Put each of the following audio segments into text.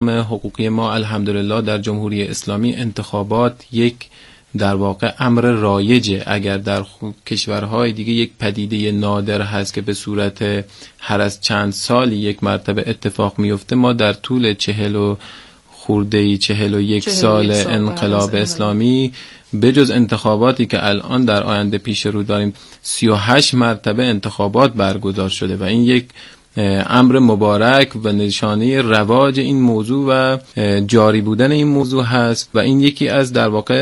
حقوقی ما الحمدلله در جمهوری اسلامی انتخابات یک در واقع امر رایجه. اگر در کشورهای دیگه یک پدیده نادر هست که به صورت هر از چند سالی یک مرتبه اتفاق میفته، ما در طول 41 سال انقلاب اسلامی بجز انتخاباتی که الان در آینده پیش رو داریم 38 مرتبه انتخابات برگزار شده و این یک امر مبارک و نشانه رواج این موضوع و جاری بودن این موضوع هست و این یکی از در واقع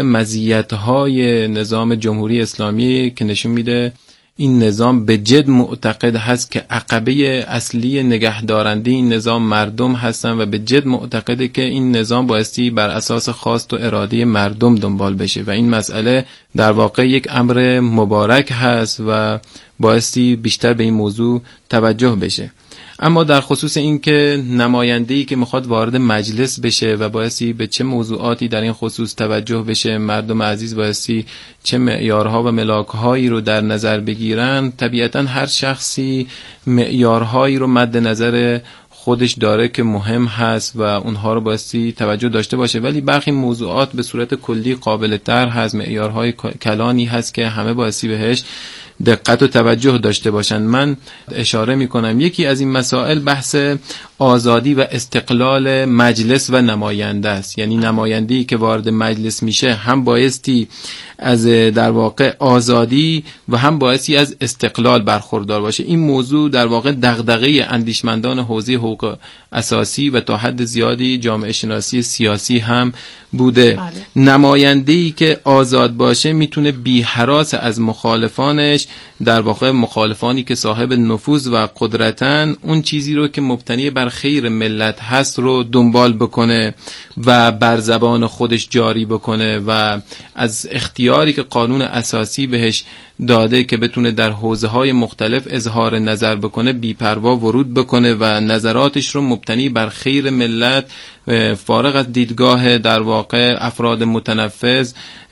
مزیت‌های نظام جمهوری اسلامی که نشون میده این نظام به جد معتقد هست که عقبه اصلی نگهدارنده این نظام مردم هستن و به جد معتقده که این نظام بایستی بر اساس خواست و اراده مردم دنبال بشه و این مسئله در واقع یک امر مبارک هست و بایستی بیشتر به این موضوع توجه بشه. اما در خصوص این که نماینده‌ای که میخواد وارد مجلس بشه و بایستی به چه موضوعاتی در این خصوص توجه بشه، مردم عزیز بایستی چه معیارها و ملاک‌هایی رو در نظر بگیرن، طبیعتاً هر شخصی معیارهایی رو مد نظر خودش داره که مهم هست و اونها رو بایستی توجه داشته باشه، ولی برخی موضوعات به صورت کلی قابل طرح هست، معیارهای کلانی هست که همه بایستی بهش دقت و توجه داشته باشن. من اشاره میکنم یکی از این مسائل بحث آزادی و استقلال مجلس و نماینده است. یعنی نماینده‌ای که وارد مجلس میشه هم بایستی از در واقع آزادی و هم بایستی از استقلال برخوردار باشه. این موضوع در واقع دغدغه اندیشمندان حوزه حقوق اساسی و تا حد زیادی جامعه شناسی سیاسی هم بوده. نماینده‌ای که آزاد باشه میتونه بی هراس از مخالفانش، در واقع مخالفانی که صاحب نفوذ و قدرتن، اون چیزی رو که مبتنی بر خیر ملت هست رو دنبال بکنه و بر زبان خودش جاری بکنه و از اختیاری که قانون اساسی بهش داده که بتونه در حوزه‌های مختلف اظهار نظر بکنه بی‌پروا ورود بکنه و نظراتش رو مبتنی بر خیر ملت فارغ از دیدگاه در واقع افراد متنفذ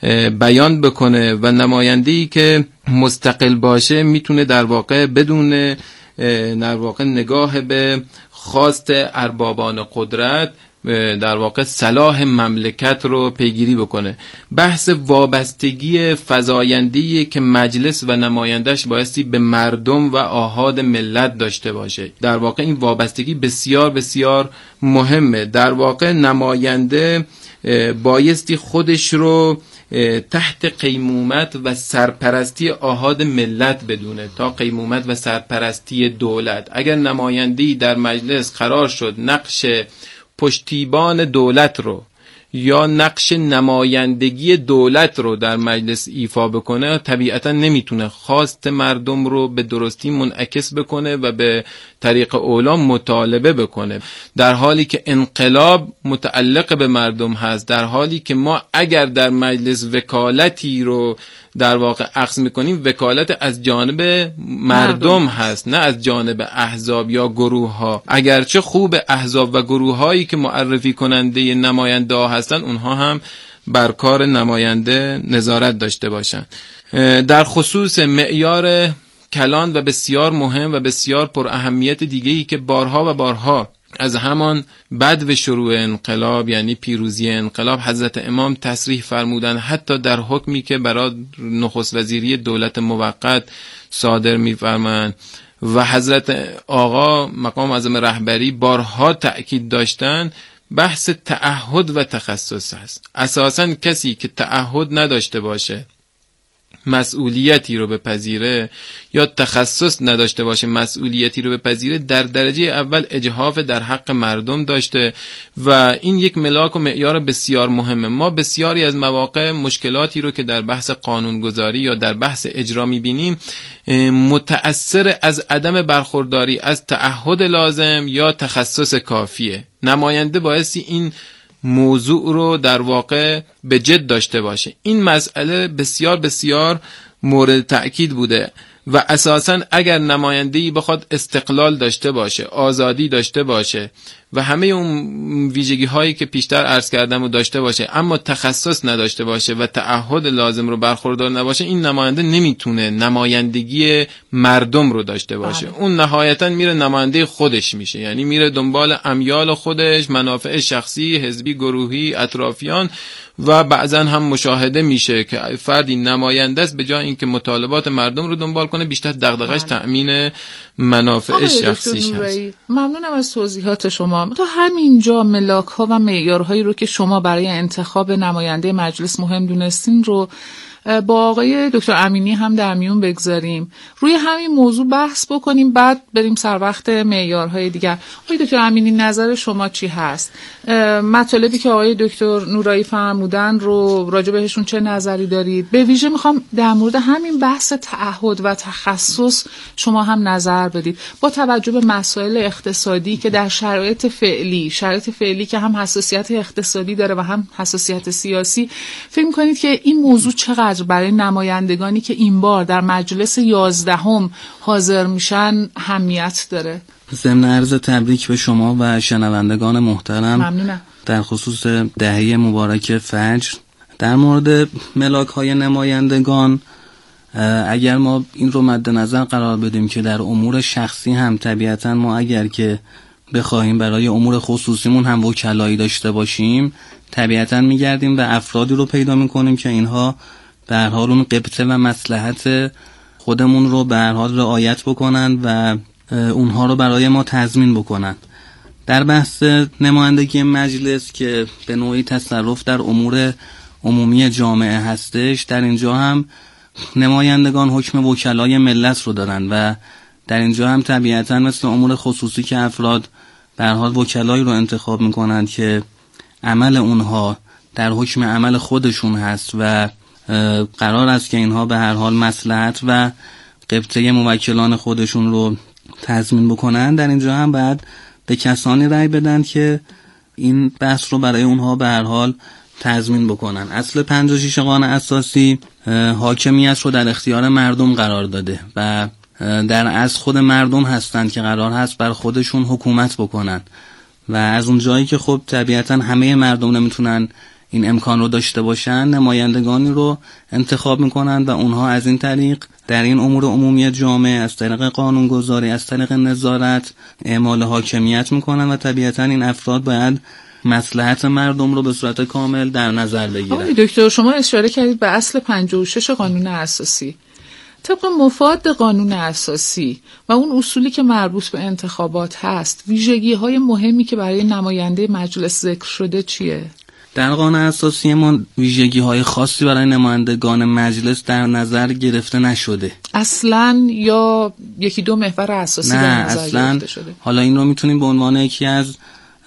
بیان بکنه و نماینده‌ای که مستقل باشه میتونه در واقع بدون در واقع نگاه به خواست اربابان قدرت در واقع صلاح مملکت رو پیگیری بکنه. بحث وابستگی فزاینده‌ای که مجلس و نمایندش بایستی به مردم و آحاد ملت داشته باشه، در واقع این وابستگی بسیار بسیار مهمه. در واقع نماینده بایستی خودش رو تحت قیمومت و سرپرستی آحاد ملت بدونه تا قیمومت و سرپرستی دولت. اگر نماینده‌ای در مجلس قرار شد نقش پشتیبان دولت رو یا نقش نمایندگی دولت رو در مجلس ایفا بکنه، طبیعتا نمیتونه خواست مردم رو به درستی منعکس بکنه و به طریق اولا مطالبه بکنه، در حالی که انقلاب متعلق به مردم هست، در حالی که ما اگر در مجلس وکالتی رو در واقع اخذ میکنیم وکالت از جانب مردم هست، نه از جانب احزاب یا گروه ها. اگرچه خوب احزاب و گروه هایی که معرفی کننده نماینده ها هستن اونها هم بر کار نماینده نظارت داشته باشن. در خصوص معیار کلان و بسیار مهم و بسیار پر اهمیت دیگه‌ای که بارها و بارها از همان بدو شروع انقلاب یعنی پیروزی انقلاب حضرت امام تصریح فرمودن، حتی در حکمی که برای نخست وزیری دولت موقت صادر می‌فرمایند و حضرت آقا مقام اعظم رهبری بارها تأکید داشتن، بحث تعهد و تخصص است. اساساً کسی که تعهد نداشته باشه مسئولیتی رو بپذیره یا تخصص نداشته باشه مسئولیتی رو بپذیره، در درجه اول اجحاف در حق مردم داشته و این یک ملاک و معیار بسیار مهمه. ما بسیاری از مواقع مشکلاتی رو که در بحث قانونگذاری یا در بحث اجرا می‌بینیم متأثر از عدم برخورداری از تعهد لازم یا تخصص کافیه. نماینده بایستی این موضوع رو در واقع به جد داشته باشه. این مسئله بسیار بسیار مورد تأکید بوده و اساساً اگر نماینده‌ای بخواد استقلال داشته باشه، آزادی داشته باشه و همه اون ویژگی هایی که پیشتر عرض کردم رو داشته باشه اما تخصص نداشته باشه و تعهد لازم رو برخوردار نباشه، این نماینده نمیتونه نمایندگی مردم رو داشته باشه. اون نهایتا میره نماینده خودش میشه، یعنی میره دنبال امیال خودش، منافع شخصی، حزبی، گروهی، اطرافیان، و بعضا هم مشاهده میشه که فردی نماینده است به جای اینکه مطالبات مردم رو دنبال کنه بیشتر دغدغش تأمین منافع شخصیش هست. ممنونم از توضیحات شما. تا همینجا ملاک‌ها و معیارهایی رو که شما برای انتخاب نماینده مجلس مهم دونستین رو با آقای دکتر امینی هم در میون بگذاریم، روی همین موضوع بحث بکنیم، بعد بریم سر وقت معیارهای دیگر. آقای دکتر امینی نظر شما چی هست؟ مطالبی که آقای دکتر نورایی فرمودن رو راجع بهشون چه نظری دارید؟ به ویژه میخوام در مورد همین بحث تعهد و تخصص شما هم نظر بدید با توجه به مسائل اقتصادی که در شرایط فعلی که هم حساسیت اقتصادی داره و هم حساسیت سیاسی. فکر می‌کنید که این موضوع چقدر برای نمایندگانی که این بار در مجلس 11 حاضر میشن اهمیت داره؟ ضمن عرض تبریک به شما و شنوندگان محترم. ممنونم. در خصوص دهه مبارک فجر، در مورد ملاک‌های نمایندگان، اگر ما این رو مد نظر قرار بدیم که در امور شخصی هم طبیعتاً ما اگر که بخوایم برای امور خصوصیمون هم وکلایی داشته باشیم، طبیعتاً میگردیم و افرادی رو پیدا میکنیم که اینها به هر حال اون قبطه و مصلحت خودمون رو به هر حال رعایت بکنن و اونها رو برای ما تضمین بکنن. در بحث نمایندگی مجلس که به نوعی تصرف در امور عمومی جامعه هستش، در اینجا هم نمایندگان حکم وکلای ملت رو دارن و در اینجا هم طبیعتاً مثل امور خصوصی که افراد به هر حال وکلایی رو انتخاب میکنند که عمل اونها در حکم عمل خودشون هست و قرار است که اینها به هر حال مصلحت و قبطه موکلان خودشون رو تضمین بکنن، در اینجا هم باید به کسانی رأی بدن که این بحث رو برای اونها به هر حال تضمین بکنن. اصل 56 قانون اساسی حاکمیت رو در اختیار مردم قرار داده و در اصل خود مردم هستند که قرار هست بر خودشون حکومت بکنن و از اون جایی که خب طبیعتا همه مردم نمیتونن این امکان رو داشته باشن، نمایندگانی رو انتخاب میکنن و اونها از این طریق در این امور عمومی جامعه از طریق قانونگذاری، از طریق نظارت اعمال حاکمیت میکنن و طبیعتا این افراد باید مصلحت مردم رو به صورت کامل در نظر بگیرن. آقای دکتر شما اشاره کردید به اصل 56 قانون اساسی. طبق مفاد قانون اساسی و اون اصولی که مربوط به انتخابات هست، ویژگی‌های مهمی که برای نماینده مجلس ذکر شده چیه؟ در قانون اساسی ما ویژگی‌های خاصی برای نمایندگان مجلس در نظر گرفته نشده اصلاً، یا یکی دو محور اساسی در نظر گرفته شده؟ حالا این رو میتونیم به عنوان یکی از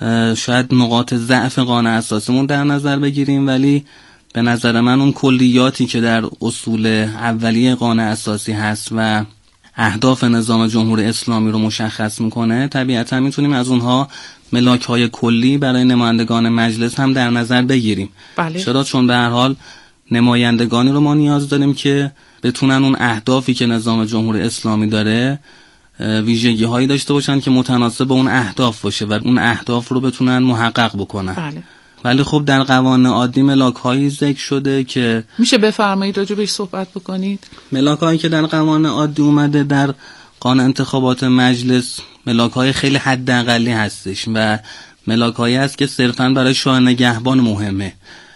شاید نقاط ضعف قانون اساسیمون در نظر بگیریم، ولی به نظر من اون کلیاتی که در اصول اولیه قانون اساسی هست و اهداف نظام جمهوری اسلامی رو مشخص میکنه، طبیعتا میتونیم از اونها ملاک‌های کلی برای نمایندگان مجلس هم در نظر بگیریم. بله. چرا؟ چون به هر حال نمایندگانی رو ما نیاز داریم که بتونن اون اهدافی که نظام جمهوری اسلامی داره ویژگی‌هایی داشته باشن که متناسب با اون اهداف باشه و اون اهداف رو بتونن محقق بکنن. بله. ولی خب در قوانین عادی ملاک‌هایی ذکر شده که میشه بفرمایید راجع بهش صحبت بکنید؟ ملاک‌هایی که در قوانین عادی اومده در قانون انتخابات مجلس ملاک‌های خیلی حداقلی هستش و ملاک‌هایی هست که صرفاً برای شورای نگهبان مهمه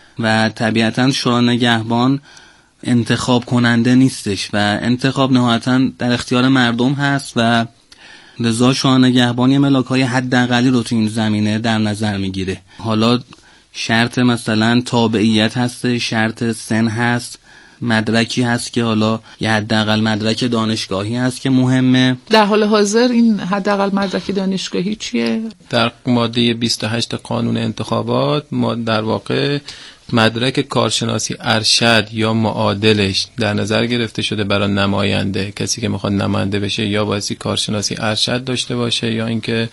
و طبیعتاً شورای نگهبان انتخاب کننده نیستش و انتخاب نهایتاً در اختیار مردم هست و لذا شورای نگهبان ملاک‌های حداقلی رو تو این زمینه در نظر میگیره. حالا شرط مثلا تابعیت هست، شرط سن هست، مدرکی هست که حالا یه حداقل مدرک دانشگاهی هست که مهمه. در حال حاضر این حداقل مدرک دانشگاهی چیه؟ در ماده 28 قانون انتخابات ما در واقع مدرک کارشناسی ارشد یا معادلش در نظر گرفته شده برای نماینده. کسی که میخواد نماینده بشه یا بایستی کارشناسی ارشد داشته باشه یا اینکه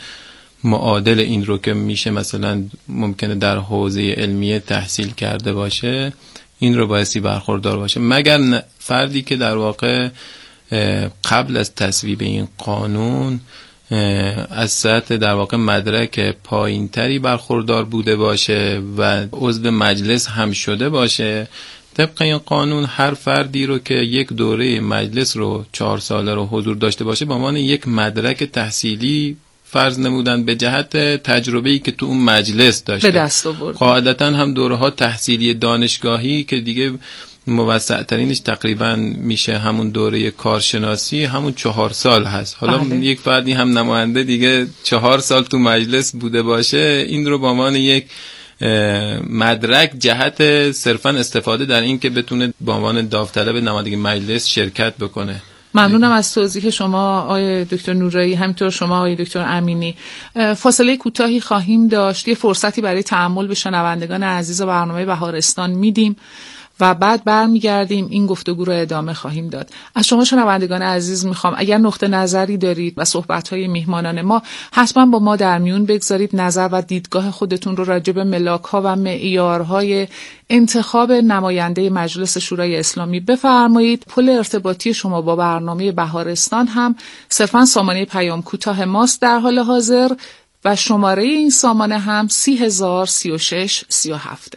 معادل این رو که میشه مثلا ممکنه در حوزه علمیه تحصیل کرده باشه این رو بایستی برخوردار باشه، مگر فردی که در واقع قبل از تصویب این قانون از سطح در واقع مدرک پایینتری برخوردار بوده باشه و عضو مجلس هم شده باشه. طبق این قانون هر فردی رو که یک دوره مجلس رو 4 ساله رو حضور داشته باشه به عنوان یک مدرک تحصیلی فرض نمودن به جهت تجربه‌ای که تو اون مجلس داشته به دست آورد. قاعدتاً هم دوره‌ها تحصیلی دانشگاهی که دیگه موسع ترینش تقریبا میشه همون دوره کارشناسی همون 4 سال هست. حالا یک فردی هم نماینده دیگه 4 سال تو مجلس بوده باشه این رو به عنوان یک مدرک جهت صرفا استفاده در این که بتونه به عنوان داوطلب نمایندگی مجلس شرکت بکنه. ممنونم از توضیح شما آقای دکتر نورایی، همینطور شما آقای دکتر امینی. فاصله کوتاهی خواهیم داشت، یه فرصتی برای تأمل به شنوندگان عزیز برنامه بهارستان میدیم و بعد برمیگردیم این گفتگو رو ادامه خواهیم داد. از شما شنوندگان عزیز میخوام اگر نقطه نظری دارید و صحبت‌های میهمانان ما حتما با ما در میون بگذارید، نظر و دیدگاه خودتون رو راجع به ملاک‌ها و معیارهای انتخاب نماینده مجلس شورای اسلامی بفرمایید. پل ارتباطی شما با برنامه بهارستان هم صرفاً سامانه پیام کوتاه ماست در حال حاضر و شماره این سامانه هم 303637.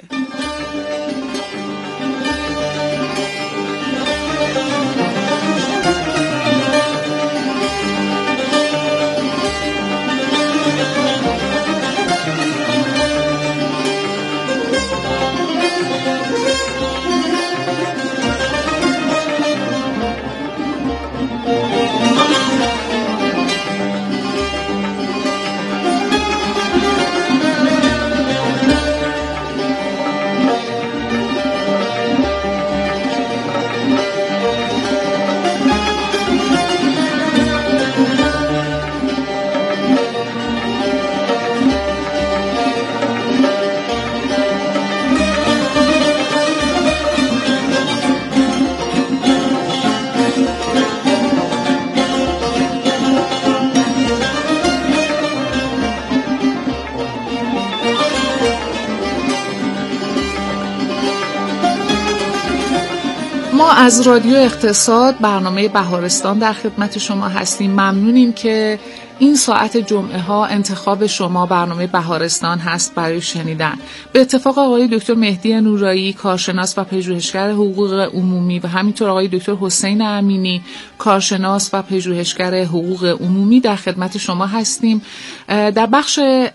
از رادیو اقتصاد برنامه بهارستان در خدمت شما هستیم. ممنونیم که این ساعت جمعه ها انتخاب شما برنامه بهارستان هست برای شنیدن. به اتفاق آقای دکتر مهدی نورایی کارشناس و پژوهشگر حقوق عمومی و همینطور آقای دکتر حسین امینی کارشناس و پژوهشگر حقوق عمومی در خدمت شما هستیم. در بخش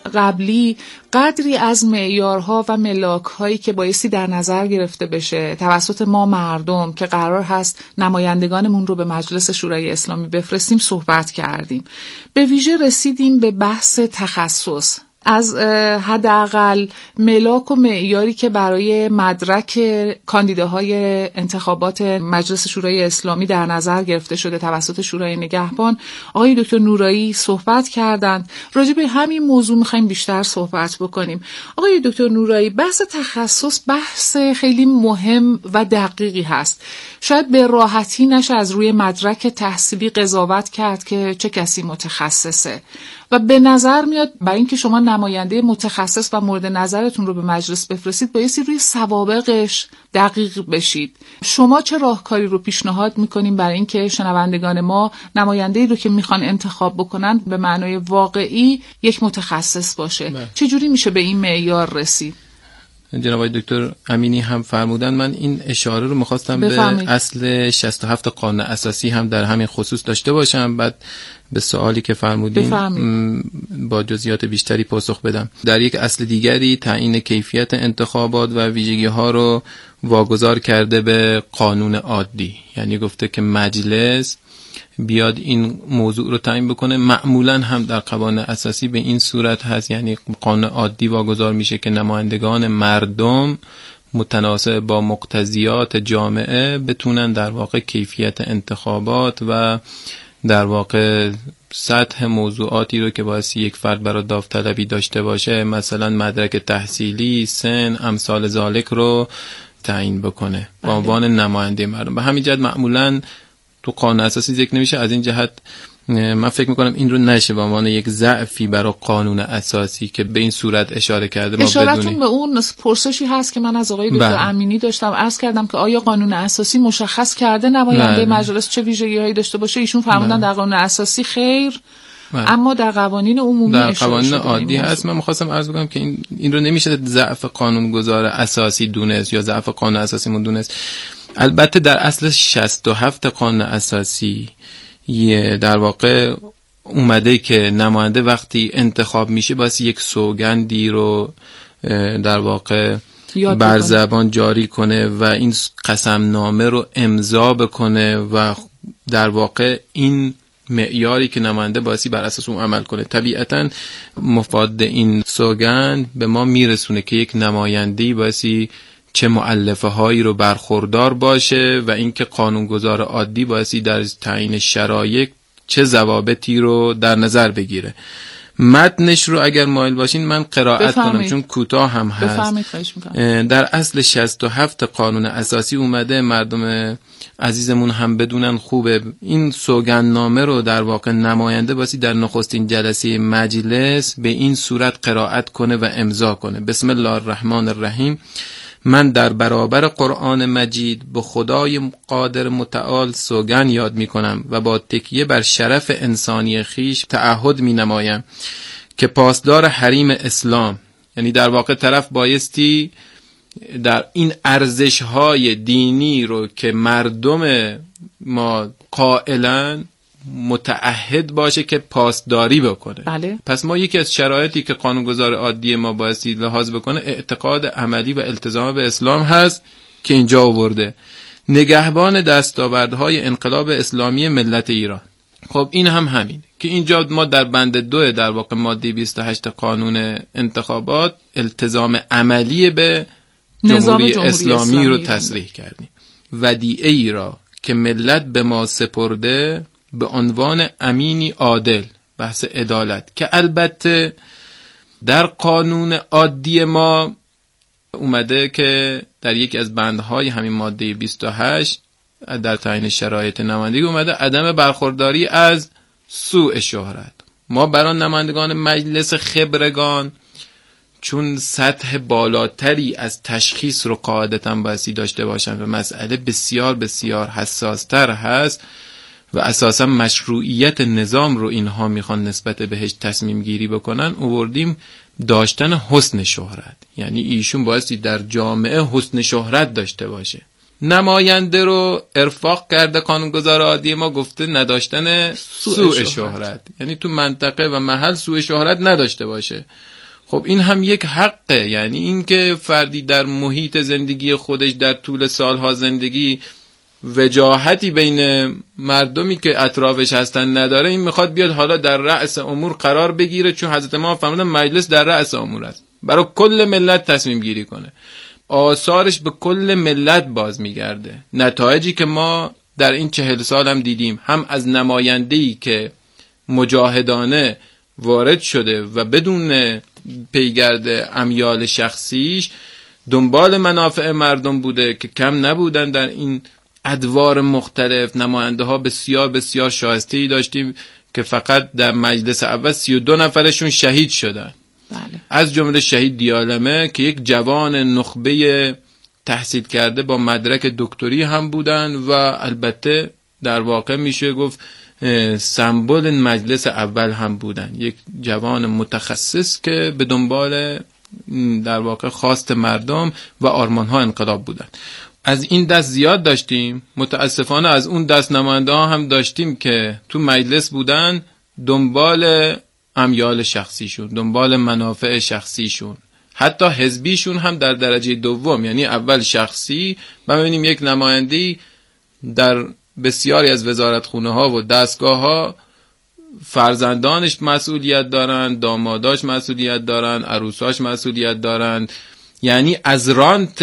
قبلی قدری از معیارها و ملاک‌هایی که بایستی در نظر گرفته بشه توسط ما مردم که قرار هست نمایندگانمون رو به مجلس شورای اسلامی بفرستیم صحبت کردیم. به ویژه رسیدیم به بحث تخصص. از حداقل ملاک و معیاری که برای مدرک کاندیداهای انتخابات مجلس شورای اسلامی در نظر گرفته شده توسط شورای نگهبان آقای دکتر نورایی صحبت کردند. راجع به همین موضوع می‌خوایم بیشتر صحبت بکنیم. آقای دکتر نورایی، بحث تخصص بحث خیلی مهم و دقیقی هست. شاید به راحتی نشه از روی مدرک تحصیلی قضاوت کرد که چه کسی متخصصه و به نظر میاد برای اینکه شما نماینده متخصص و مورد نظرتون رو به مجلس بفرستید بایستی روی سوابقش دقیق بشید. شما چه راهکاری رو پیشنهاد میکنین برای اینکه شنوندگان ما نماینده‌ای رو که میخوان انتخاب بکنن به معنای واقعی یک متخصص باشه؟ چجوری میشه به این معیار رسید؟ جناب آقای دکتر امینی هم فرمودن. من این اشاره رو میخواستم به اصل 67 قانون اساسی هم در همین خصوص داشته باشم، بعد به سوالی که فرمودین با جزئیات بیشتری پاسخ بدم. در یک اصل دیگری تعیین کیفیت انتخابات و ویژگی ها رو واگذار کرده به قانون عادی، یعنی گفته که مجلس بیاد این موضوع رو تعیین بکنه. معمولا هم در قوانین اساسی به این صورت هست، یعنی قانون عادی واگذار میشه که نمایندگان مردم متناسب با مقتضیات جامعه بتونن در واقع کیفیت انتخابات و در واقع سطح موضوعاتی رو که باعث یک فرد برای داوطلبی داشته باشه، مثلا مدرک تحصیلی، سن، امثال ذالک رو تعیین بکنه به عنوان نماینده مردم. به همین جهت معمولا تو قانون اساسی ذکر نمیشه. از این جهت من فکر میکنم این رو نشه به عنوان یک ضعفی برای قانون اساسی که به این صورت اشاره کرده. اشارتون به اون پرسشی هست که من از آقای دکتر امینی داشتم، عرض کردم که آیا قانون اساسی مشخص کرده نماینده مجلس چه ویژگی‌هایی داشته باشه؟ ایشون فرمودن در قانون اساسی خیر، اما در قوانین عمومی در قوانین عادی هست. من می‌خواستم عرض بکنم که این رو نمیشه ضعف قانونگذار اساسی دونست یا ضعف قانون اساسی مون دونست. البته در اصل 67 قانون اساسی در واقع اومده که نماینده وقتی انتخاب میشه باید یک سوگندی رو در واقع بر زبان جاری کنه و این قسم نامه رو امضا بکنه و در واقع این معیاری که نماینده باید بر اساس اون عمل کنه. طبیعتاً مفاد این سوگند به ما میرسونه که یک نماینده‌ای باید چه مؤلفه هایی رو برخوردار باشه و اینکه قانونگذار عادی باید در تعیین شرایط چه ضوابطی رو در نظر بگیره. متنش رو اگر مایل باشین من قرائت کنم چون کوتاه هم هست. در اصل 67 قانون اساسی اومده، مردم عزیزمون هم بدونن خوبه، این سوگندنامه رو در واقع نماینده باسی در نخستین جلسه مجلس به این صورت قرائت کنه و امضا کنه. بسم الله الرحمن الرحیم. من در برابر قرآن مجید به خدای قادر متعال سوگند یاد می کنم و با تکیه بر شرف انسانی خیش تعهد می نمایم که پاسدار حریم اسلام، یعنی در واقع طرف بایستی در این ارزش‌های دینی رو که مردم ما قائلن متعهد باشه که پاسداری بکنه. بله. پس ما یکی از شرایطی که قانونگذار عادی ما بایستی لحاظ بکنه اعتقاد عملی و التزام به اسلام هست که اینجا آورده. نگهبان دستاوردهای انقلاب اسلامی ملت ایران. خب این هم همین که اینجا ما در بند 2 در واقع ماده 28 قانون انتخابات التزام عملی به جمهوری اسلامی رو تصریح کردیم. ودیعه ای را که ملت به ما سپرده به عنوان امینی عادل، بحث عدالت که البته در قانون عادی ما اومده که در یکی از بندهای همین ماده 28 در تعیین شرایط نمایندگی اومده عدم برخورداری از سوء شهرت. ما برای نمایندگان مجلس خبرگان چون سطح بالاتری از تشخیص رو قاعدتاً بایستی داشته باشن و مسئله بسیار بسیار حساستر هست و اساساً مشروعیت نظام رو اینها میخوان نسبت بهش تصمیم گیری بکنن، آوردیم داشتن حسن شهرت، یعنی ایشون بایستی در جامعه حسن شهرت داشته باشه. نماینده رو ارفاق کرده قانونگذار عادی ما، گفته نداشتن سوء شهرت، یعنی تو منطقه و محل سوء شهرت نداشته باشه. خب این هم یک حقه، یعنی این که فردی در محیط زندگی خودش در طول سالها زندگی وجاهتی بین مردمی که اطرافش هستن نداره، این میخواد بیاد حالا در رأس امور قرار بگیره، چون حضرت ما فرمودن مجلس در رأس امور است، برای کل ملت تصمیم گیری کنه، آثارش به کل ملت باز میگرده. نتایجی که ما در این 40 سال هم دیدیم، هم از نماینده‌ای که مجاهدانه وارد شده و بدون پیگرد امیال شخصیش دنبال منافع مردم بوده که کم نبودن در این ادوار مختلف. نماینده ها بسیار بسیار شایسته‌ای داشتیم که فقط در مجلس اول 32 نفرشون شهید شدن. بله. از جمله شهید دیالمه که یک جوان نخبه تحصیل کرده با مدرک دکتری هم بودن و البته در واقع میشه گفت سمبل مجلس اول هم بودن، یک جوان متخصص که به دنبال در واقع خواست مردم و آرمان‌ها انقلاب بودن. از این دست زیاد داشتیم. متاسفانه از اون دست نماینده ها هم داشتیم که تو مجلس بودن دنبال امیال شخصیشون، دنبال منافع شخصیشون، حتی حزبیشون هم در درجه دوم، یعنی اول شخصی. ما ببینیم یک نماینده‌ای در بسیاری از وزارتخونه ها و دستگاه ها فرزندانش مسئولیت دارن، داماداش مسئولیت دارن، عروساش مسئولیت دارن، یعنی از رانت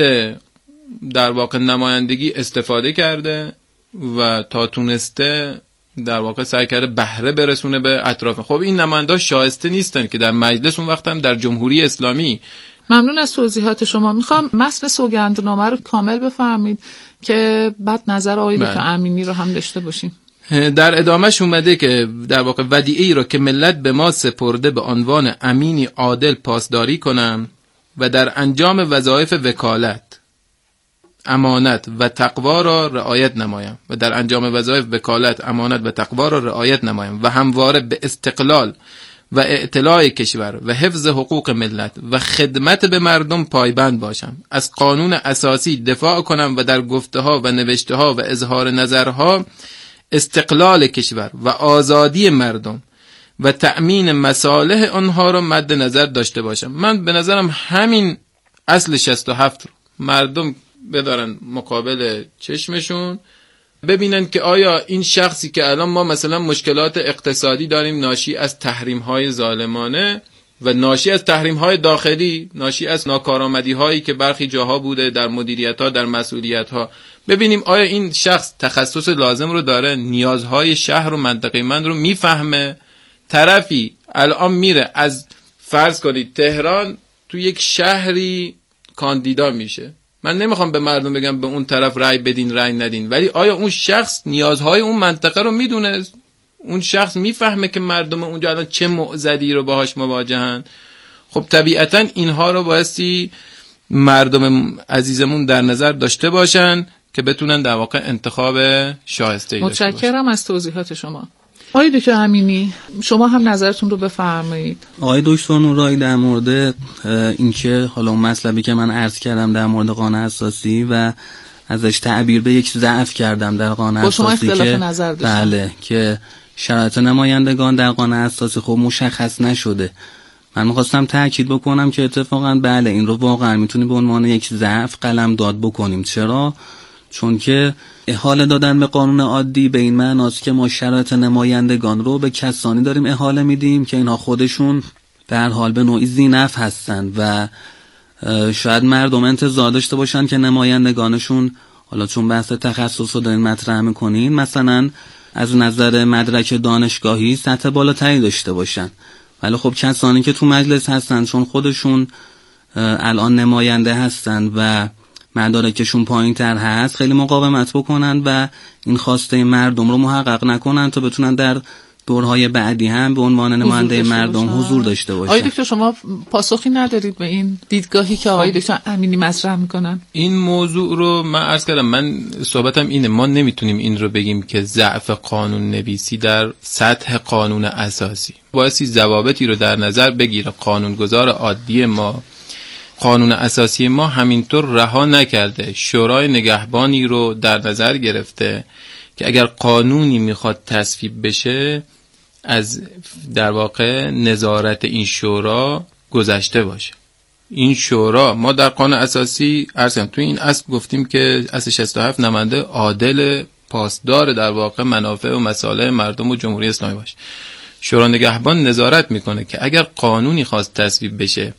در واقع نمایندگی استفاده کرده و تا تونسته در واقع سعی کرده بهره برسونه به اطراف. خب این نماینده شایسته نیستن که در مجلس اون وقت هم در جمهوری اسلامی. ممنون از توضیحات شما. میخوام متن سوگندنامه رو کامل بفهمید که بعد نظر آقای دکتر امینی رو هم داشته باشیم. در ادامهش اومده که در واقع ودیعه‌ای را که ملت به ما سپرده به عنوان امینی عادل پاسداری کنم و در انجام وظایف وکالت امانت و تقوا را رعایت نمایم و در انجام وظایف وکالت، امانت و تقوا را رعایت نمایم و همواره به استقلال و اعتلاع کشور و حفظ حقوق ملت و خدمت به مردم پایبند باشم، از قانون اساسی دفاع کنم و در گفته‌ها و نوشته‌ها و اظهار نظرها استقلال کشور و آزادی مردم و تأمین مصالح آنها را مد نظر داشته باشم. من به نظرم همین اصل 67 مردم بدارن مقابل چشمشون، ببینن که آیا این شخصی که الان ما مثلا مشکلات اقتصادی داریم ناشی از تحریم‌های ظالمانه و ناشی از تحریم‌های داخلی، ناشی از ناکارآمدی‌هایی که برخی جاها بوده در مدیریت‌ها، در مسئولیت‌ها، ببینیم آیا این شخص تخصص لازم رو داره، نیازهای شهر و منطقه من رو میفهمه. طرفی الان میره از فرض کنید تهران تو یک شهری کاندیدا میشه، من نمیخوام به مردم بگم به اون طرف رأی بدین رأی ندین، ولی آیا اون شخص نیازهای اون منطقه رو میدونه؟ اون شخص میفهمه که مردم اونجا الان چه معضلی رو باهاش مواجهن؟ خب طبیعتا اینها رو بایستی مردم عزیزمون در نظر داشته باشن که بتونن در واقع انتخاب شایسته ای داشته باشن. متشکرم از توضیحات شما. آقای دکتر امینی، شما هم نظرتون رو بفرمایید. آقای دکتر نورایی در مورد اینکه حالا اون مطلبی که من عرض کردم در مورد قانون اساسی و ازش تعبیر به یک ضعف کردم در قانون اساسی که نظر بله که شرایط نمایندگان در قانون اساسی خب مشخص نشده. من می‌خواستم تاکید بکنم که اتفاقا بله این رو واقعا میتونیم به عنوان یک ضعف قلم داد بکنیم. چرا؟ چون که احاله دادن به قانون عادی به این معناست که ما شرایط نمایندگان رو به کسانی داریم احاله میدیم که اینها خودشون به هر حال به نوعی ذی‌نفع هستند و شاید مردم انتظار داشته باشن که نمایندگانشون، حالا چون بحث تخصص رو دارین مطرح میکنین، مثلا از نظر مدرک دانشگاهی سطح بالاتری داشته باشن، ولی خب کسانی که تو مجلس هستن چون خودشون الان نماینده هستن و مدارکشون پایین تر هست، خیلی مقاومت بکنن و این خواسته مردم رو محقق نکنن تا بتونن در دورهای بعدی هم به عنوان نماینده مردم حضور داشته باشن. آقای دکتر شما پاسخی ندارید به این دیدگاهی که آقای دکتر امینی مطرح میکنن؟ این موضوع رو من عرض کردم، من صحبتم اینه، ما نمیتونیم این رو بگیم که ضعف قانون نویسی در سطح قانون اساسی، بایستی ضوابطی رو در نظر بگیره. قانونگذار عادی ما، قانون اساسی ما همینطور رها نکرده، شورای نگهبانی رو در نظر گرفته که اگر قانونی میخواد تصویب بشه از در واقع نظارت این شورا گذشته باشه. این شورا ما در قانون اساسی ارسم توی این اصل گفتیم که اصل 67 نماینده عادل پاسدار در واقع منافع و مصالح مردم و جمهوری اسلامی باشه. شورا نگهبان نظارت میکنه که اگر قانونی خواست تصویب بشه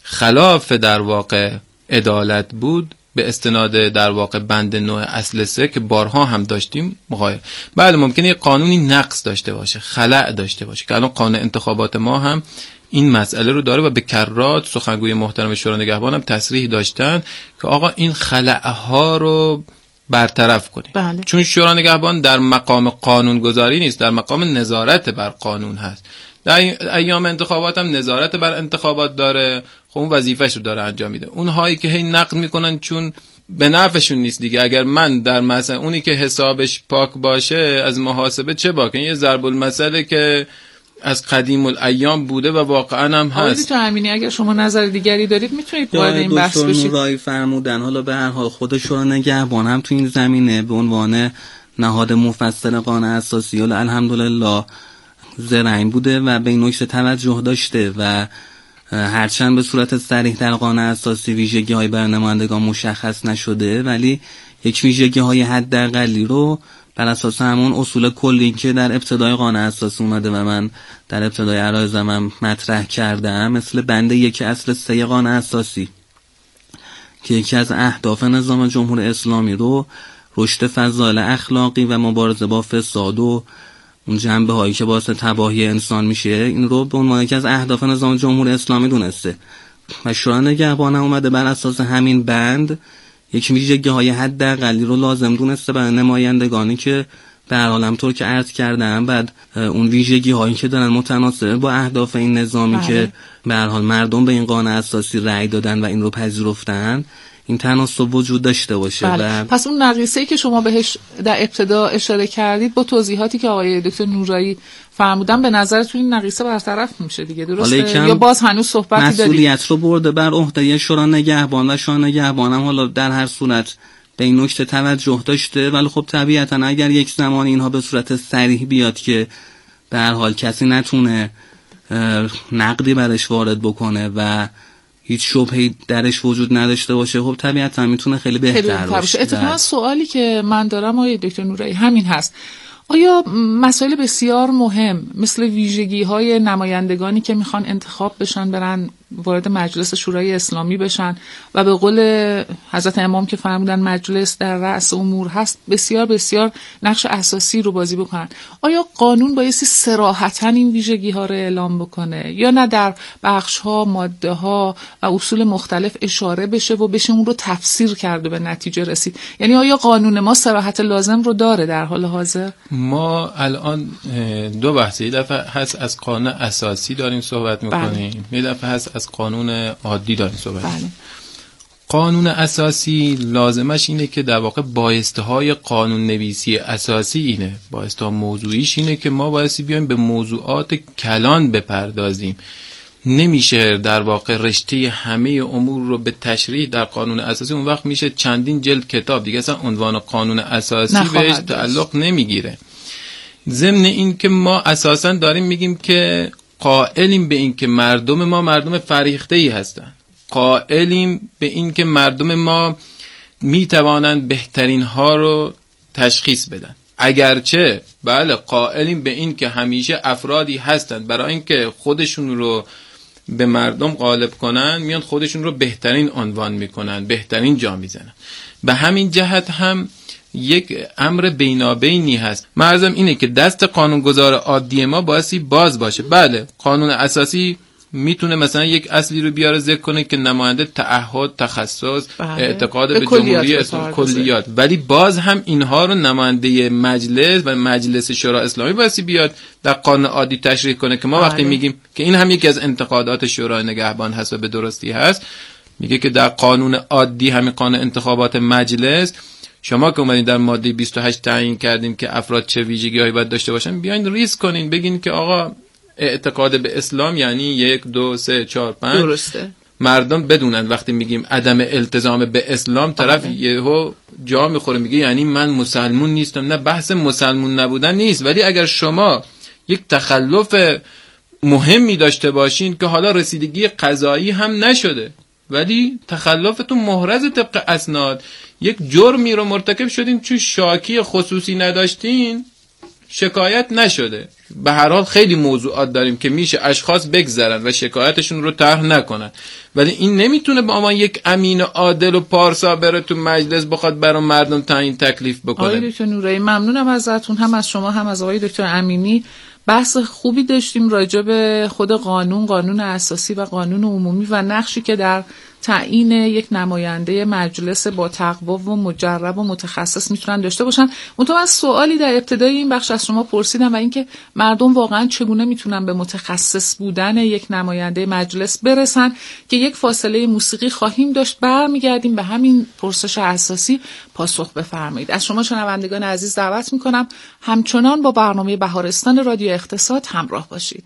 خلاف در واقع عدالت بود، به استناد در واقع بند 9 اصل 3 که بارها هم داشتیم مغایر. بله ممکنه یک قانونی نقص داشته باشه، خلأ داشته باشه، که الان قانون انتخابات ما هم این مسئله رو داره و به کرات سخنگوی محترم شورای نگهبان هم تصریح داشتن که آقا این خلأها رو برطرف کنید. بله. چون شورای نگهبان در مقام قانون گذاری نیست، در مقام نظارت بر قانون هست. در ایام انتخابات هم نظارت بر انتخابات داره، خب اون وظیفه‌شو داره انجام میده. اونهایی که هی نقد میکنن چون به نفعشون نیست دیگه، اگر من در مثلا اونی که حسابش پاک باشه از محاسبه چه باک، این یه ضرب المثله که از قدیم الایام بوده و واقعا هم هست. آقای امینی اگر شما نظر دیگری دارید میتونید وارد این بحث بشید. دکتر نورایی فرمودن، حالا به هر حال خود شورای نگهبان هم تو این زمینه به عنوان نهاد مفصل قانون اساسی الحمدلله زرنگ بوده و به این نکته توجه داشته و هرچند به صورت صریح در قانون اساسی ویژگی‌های برای نمایندگان مشخص نشده، ولی یک ویژگی‌های حداقلی رو بر اساس همون اصول کلی که در ابتدای قانون اساسی اومده و من در ابتدای عرایضم مطرح کردم، مثل بند 1 اصل 3 قانون اساسی که یکی از اهداف نظام جمهوری اسلامی رو رشد فضایل اخلاقی و مبارزه با فساد و اون جنبه هایی که باعث تباهی انسان میشه، این رو به عنوان یکی از اهداف نظام جمهوری اسلامی دونسته و شورای نگهبان اومده بر اساس همین بند یک ویژگی‌های حداقلی رو لازم دونسته برای نمایندگانی که به هر حال همونطور که عرض کردم بعد اون ویژگی هایی که دارن متناسب با اهداف این نظامی که به هر حال مردم به این قانون اساسی رأی دادن و این رو پذیرفتن این تناسب وجود داشته باشه. بله. پس اون نقیصه‌ای که شما بهش در ابتدا اشاره کردید با توضیحاتی که آقای دکتر نورایی فرمودن به نظرتون این نقیصه برطرف میشه دیگه، درسته؟ یا باز هنوز صحبتی دارید؟ مسئولیت رو برده بر عهده شورا نگهبان و شورا نگهبان هم حالا در هر صورت به این نکته توجه داشته، ولی خب طبیعتا اگر یک زمان اینها به صورت صریح بیاد که به هر حال کسی نتونه نقدی برش وارد بکنه و هیچ شبهه‌ای درش وجود نداشته باشه، خب طبیعتا میتونه خیلی بهتر باشه. اتفاقا سوالی که من دارم آقای دکتر نورایی همین هست، آیا مسائل بسیار مهم مثل ویژگی‌های نمایندگانی که میخوان انتخاب بشن برن وارد مجلس شورای اسلامی بشن و به قول حضرت امام که فرمودن مجلس در رأس امور هست بسیار بسیار نقش اساسی رو بازی بکنن، آیا قانون بایستی صراحتاً این ویژگی‌ها رو اعلام بکنه یا نه در بخش‌ها، ماده‌ها و اصول مختلف اشاره بشه و بشه اون رو تفسیر کرد و به نتیجه رسید؟ یعنی آیا قانون ما صراحت لازم رو داره در حال حاضر؟ ما الان دو بحث، یه دفعه هست از قانون اساسی داریم صحبت میکنیم، یه دفعه هست از قانون عادی داریم صحبت میکنیم. قانون اساسی لازمش اینه که در واقع بایسته های قانون نویسی اساسی اینه، بایسته ها موضوعیش اینه که ما بایستی بیایم به موضوعات کلان بپردازیم. نمیشه در واقع رشته همه امور رو به تشریح در قانون اساسی، اون وقت میشه چندین جلد کتاب دیگه، اصلا عنوان قانون اساسی بهش تعلق نمیگیره. ضمن این که ما اساسا داریم میگیم که قائلیم به این که مردم ما مردم فریخته‌ای هستن، قائلیم به این که مردم ما میتوانند بهترین ها رو تشخیص بدن، اگرچه بله قائلیم به این که همیشه افرادی هستند برای اینکه خودشون رو به مردم غالب کنن میان خودشون رو بهترین عنوان میکنن، بهترین جا میزنن. به همین جهت هم یک امر بینابینی هست. مرزم اینه که دست قانونگذار عادی ما بایستی باز باشه. بله قانون اساسی میتونه مثلا یک اصلی رو بیاره ذکر کنه که نماینده تعهد، تخصص، اعتقاد به جمهوری اسلامی، کلیات، ولی باز هم اینها رو نماینده مجلس و مجلس شورای اسلامی بایستی بیاد در قانون عادی تشریح کنه که ما وقتی میگیم که این هم یکی از انتقادات شورای نگهبان هست و به درستی هست، میگه که در قانون عادی همین قانون انتخابات مجلس شما که اومدین در ماده 28 تعیین کردیم که افراد چه ویژگی‌هایی باید داشته باشن، بیاین ریز کنین بگین که آقا اعتقاد به اسلام یعنی 1 2 3 4 5 درسته، مردم بدونن وقتی میگیم عدم التزام به اسلام طرف یهو جا میخوره میگه یعنی من مسلمون نیستم. نه، بحث مسلمون نبودن نیست، ولی اگر شما یک تخلف مهمی داشته باشین که حالا رسیدگی قضایی هم نشده ولی تخلفتون محرز طبق اسناد، یک جرمی رو مرتکب شدین چون شاکی خصوصی نداشتین شکایت نشده. به هر حال خیلی موضوعات داریم که میشه اشخاص بگذرن و شکایتشون رو طرح نکنن، ولی این نمیتونه با ما یک امین عادل و پارسا بره تو مجلس بخواد برای مردم تعیین تکلیف بکنه. آقای دکتر نورایی ممنونم ازتون، هم از شما هم از آقای دکتر امینی. بحث خوبی داشتیم راجع به خود قانون اساسی و قانون عمومی و نقشی که در تعیین یک نماینده مجلس با تقوا و مجرب و متخصص میتونن داشته باشن. منتها از سوالی در ابتدای این بخش از شما پرسیدم و اینکه مردم واقعا چگونه میتونن به متخصص بودن یک نماینده مجلس برسن که یک فاصله موسیقی خواهیم داشت، برمیگردیم به همین پرسش اساسی پاسخ بفرمایید. از شما شنوندگان عزیز دعوت میکنم همچنان با برنامه بهارستان رادیو اقتصاد همراه باشید.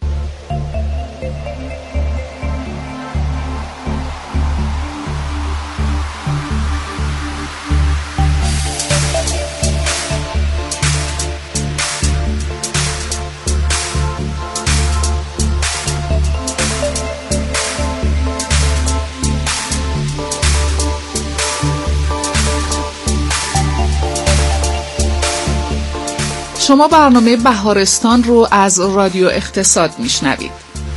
شما برنامه بهارستان رو از رادیو اقتصاد میشنوید.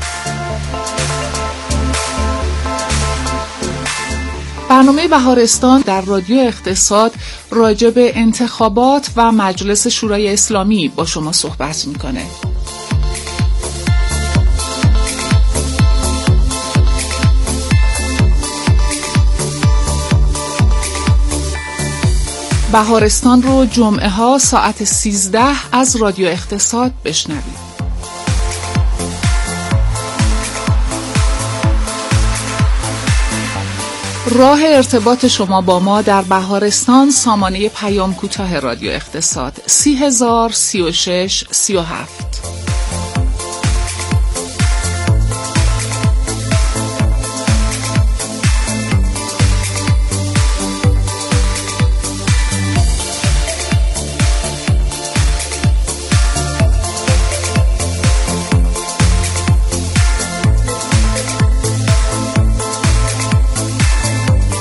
برنامه بهارستان در رادیو اقتصاد راجع به انتخابات و مجلس شورای اسلامی با شما صحبت میکنه. بهارستان رو جمعه ها ساعت 13 از رادیو اقتصاد بشنوید. راه ارتباط شما با ما در بهارستان سامانه پیام کوتاه رادیو اقتصاد 30,036 37.